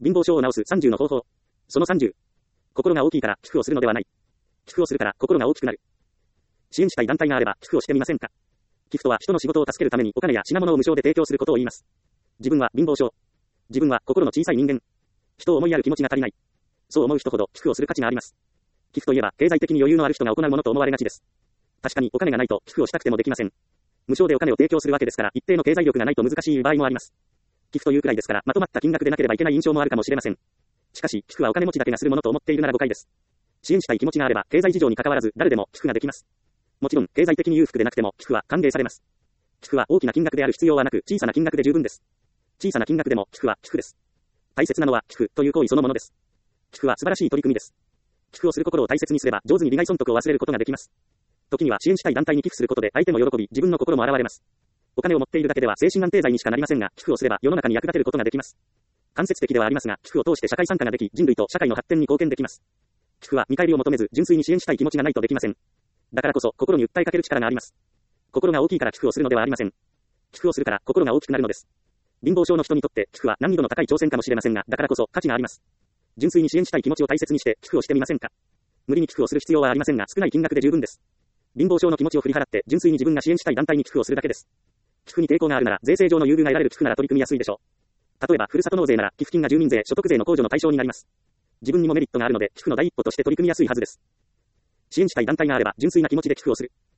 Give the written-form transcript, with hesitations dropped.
貧乏症を治す30の方法。その30。心が大きいから寄付をするのではない。寄付をするから心が大きくなる。支援したい団体があれば寄付をしてみませんか。寄付とは人の仕事を助けるためにお金や品物を無償で提供することを言います。自分は貧乏症。自分は心の小さい人間。人を思いやる気持ちが足りない。そう思う人ほど寄付をする価値があります。寄付といえば経済的に余裕のある人が行うものと思われがちです。確かにお金がないと寄付をしたくてもできません。無償でお金を提供するわけですから一定の経済力がないと難しい場合もあります。寄付というくらいですからまとまった金額でなければいけない印象もあるかもしれません。しかし寄付はお金持ちだけがするものと思っているなら誤解です。支援したい気持ちがあれば経済事情に関わらず誰でも寄付ができます。もちろん経済的に裕福でなくても寄付は歓迎されます。寄付は大きな金額である必要はなく小さな金額で十分です。小さな金額でも寄付は寄付です。大切なのは寄付という行為そのものです。寄付は素晴らしい取り組みです。寄付をする心を大切にすれば上手に利害損得を忘れることができます。時には支援したい団体に寄付することで相手も喜び自分の心も洗われます。お金を持っているだけでは精神安定剤にしかなりませんが寄付をすれば世の中に役立てることができます。間接的ではありますが寄付を通して社会参加ができ人類と社会の発展に貢献できます。寄付は見返りを求めず純粋に支援したい気持ちがないとできません。だからこそ心に訴えかける力があります。心が大きいから寄付をするのではありません。寄付をするから心が大きくなるのです。貧乏症の人にとって寄付は難易度の高い挑戦かもしれませんがだからこそ価値があります。純粋に支援したい気持ちを大切にして寄付をしてみませんか。無理に寄付をする必要はありませんが少ない金額で十分です。貧乏症の気持ちを振り払って純粋に自分が支援したい団体に寄付をするだけです。寄付に抵抗があるなら税制上の優遇が得られる寄付なら取り組みやすいでしょう。例えばふるさと納税なら寄付金が住民税所得税の控除の対象になります。自分にもメリットがあるので寄付の第一歩として取り組みやすいはずです。支援したい団体があれば純粋な気持ちで寄付をする。